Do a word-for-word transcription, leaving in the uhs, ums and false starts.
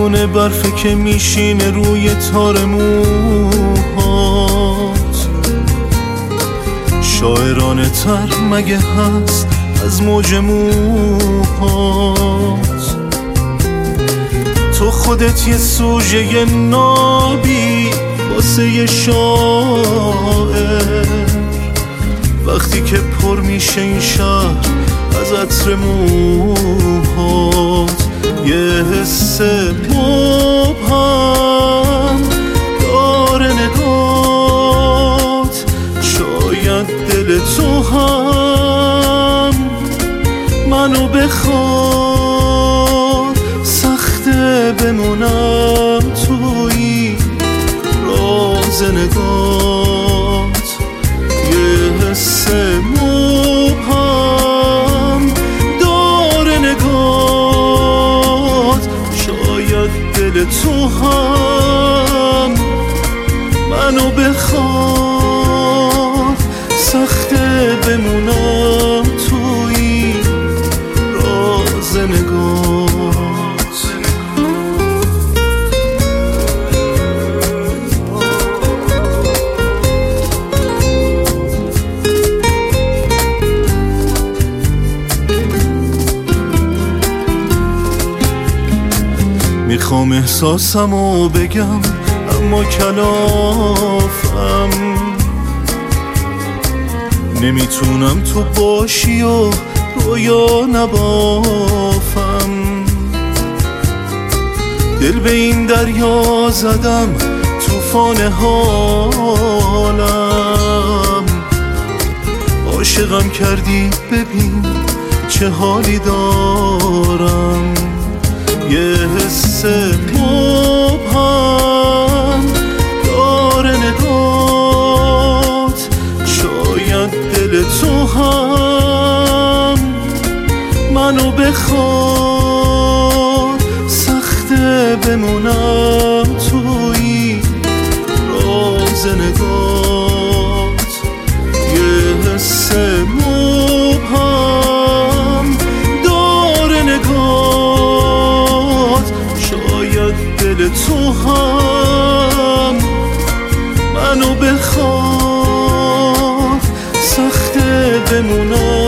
دونه برفه که میشینه روی تار موهات. شاعرانه تر مگه هست از موج موهات؟ تو خودت یه سوژه یه نابی واسه یه شاعر. وقتی که پر میشه این شهر از عطر موهات، یه حس مبهم داره نگات. شاید دل تو هم منو بخواد، سخته بمونم توی راز نگات. یه حس مبهم داره نگات. شاید دل تو هم منو بخواد، سخته بمونم توی راز نگات. میخوام احساسمو بگم اما کلافم. نمیتونم تو باشی و رویا نبافم. دل به این دریا زدم طوفان حالم. عاشقم کردی ببین چه حالی دارم. یه حس مبهم داره نگات. شاید دل تو هم منو بخواد، سخته بمونم توی راز نگات. یه حس مبهم داره نگات. شاید دل تو هم منو بخواد، سخته بمونم